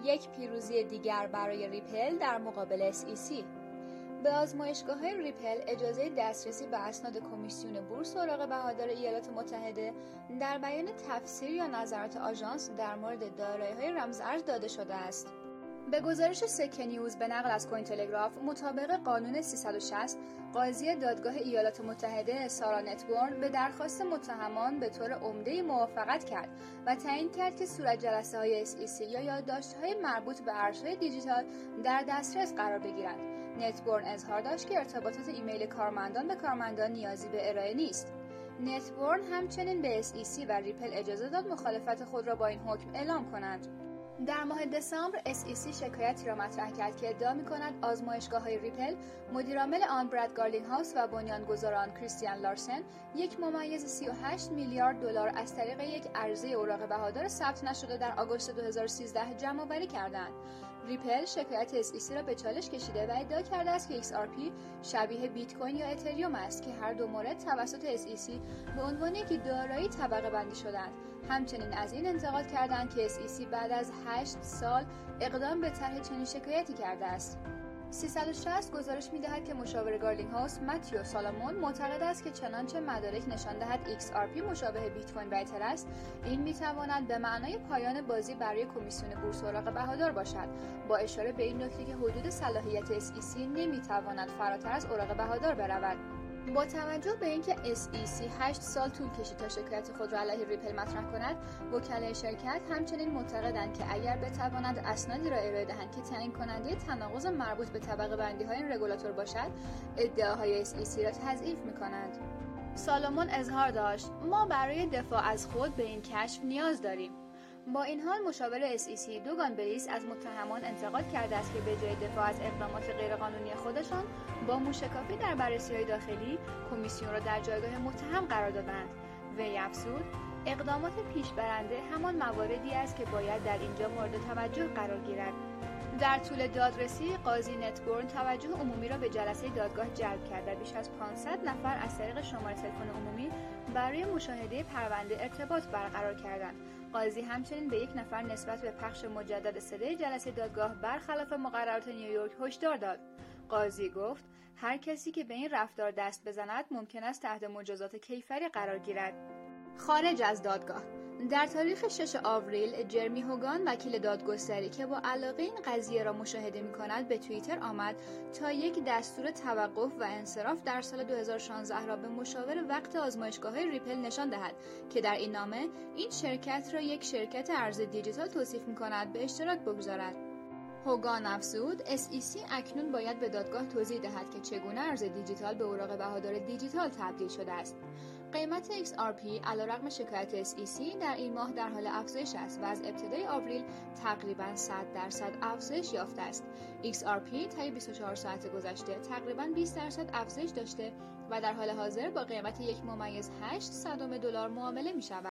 یک پیروزی دیگر برای ریپل در مقابل SEC. به آزمایشگاه‌های ریپل اجازه دسترسی به اسناد کمیسیون بورس اوراق بهادار ایالات متحده در بیان تفسیر یا نظرات آژانس در مورد دارایی‌های رمزارز داده شده است. به گزارش سکه نیوز به نقل از کوین تلگراف، مطابق قانون 360 قاضی دادگاه ایالات متحده سارا نتبورن به درخواست متهمان به طور عمده‌ای موافقت کرد و تعیین کرد که صورت جلسه‌های SEC یا یادداشت‌های مربوط به ارزهای دیجیتال در دسترس قرار بگیرند. نتبورن اظهار داشت که ارتباطات ایمیل کارمندان به کارمندان نیازی به ارائه نیست. نتبورن همچنین به SEC و ریپل اجازه داد مخالفت خود را با این حکم اعلام کنند. در ماه دسامبر SEC شکایتی را مطرح کرد که ادعا می‌کند آزمایشگاه‌های ریپل، مدیرعامل آن براد گارلینگهاوس و بنیانگذار آن کریستیان لارسن 1.38 میلیارد دلار از طریق یک عرضه اوراق بهادار ثبت نشده در آگوست 2013 جمع‌آوری کردند. ریپل شکایت SEC را به چالش کشیده و ادعا کرده است که XRP شبیه بیت کوین یا اتریوم است که هر دو مورد توسط SEC به عنوان یک دارایی طبقه بندی شدند. همچنین از این انتقاد کردند که SEC بعد از 8 سال اقدام به طرح چنین شکایتی کرده است. 360 گزارش می‌دهد که مشاور گارلینگهاوس متیو سالامون معتقد است که چنانچه مدارک نشان دهد XRP مشابه بیت کوین و اتر است، این می‌تواند به معنای پایان بازی برای کمیسیون بورس اوراق بهادار باشد، با اشاره به این نکته که حدود صلاحیت SEC نمی‌تواند فراتر از اوراق بهادار برود. با توجه به اینکه SEC 8 سال طول کشید تا شکایت خود را علیه ریپل مطرح کند، وکلای شرکت همچنین معتقدند که اگر بتوانند اسنادی را ارائه دهند که تعیین کننده تناقض مربوط به طبقه بندی های این رگولاتور باشد، ادعاهای SEC را تضعیف می‌کنند. سالمون اظهار داشت: ما برای دفاع از خود به این کشف نیاز داریم. با این حال مشاور SEC دوگان بریس از متهمان انتقاد کرده است که به جای دفاع از اقدامات غیرقانونی خودشان با موشکافی در بررسی‌های داخلی کمیسیون را در جایگاه متهم قرار دادند. وی افزود: اقدامات پیشبرنده همان مواردی است که باید در اینجا مورد توجه قرار گیرد. در طول دادرسی، قاضی نتبورن توجه عمومی را به جلسه دادگاه جلب کرد و بیش از 500 نفر از طریق شماره تلفن عمومی برای مشاهده پرونده ارتباط برقرار کردند. قاضی همچنین به یک نفر نسبت به پخش مجدد صدای جلسه دادگاه برخلاف مقررات نیویورک هشدار داد. قاضی گفت: هر کسی که به این رفتار دست بزند ممکن است تحت مجازات کیفری قرار گیرد. خارج از دادگاه، در تاریخ 6 آوریل جرمی هوگان وکیل دادگستری که با علاقه این قضیه را مشاهده می‌کند به توییتر آمد تا یک دستور توقف و انصراف در سال 2016 را به مشاور وقت آزمایشگاه‌های ریپل نشان دهد که در این نامه این شرکت را یک شرکت ارز دیجیتال توصیف می‌کند به اشتراک بگذارد. هوگان افزود: SEC اکنون باید به دادگاه توضیح دهد که چگونه ارز دیجیتال به اوراق بهادار دیجیتال تبدیل شده است. قیمت XRP علیرغم شکایت SEC در این ماه در حال افزایش است و از ابتدای آوریل تقریباً 100% افزایش یافته است. XRP طی 24 ساعت گذشته تقریباً 20% افزایش داشته و در حال حاضر با قیمت 1.8 دلار معامله می‌شود.